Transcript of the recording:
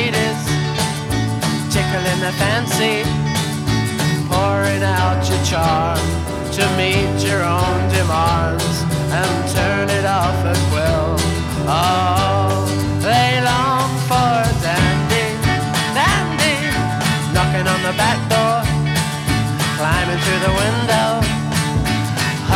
ladies, tickling the fancy, pouring out your charm to meet your own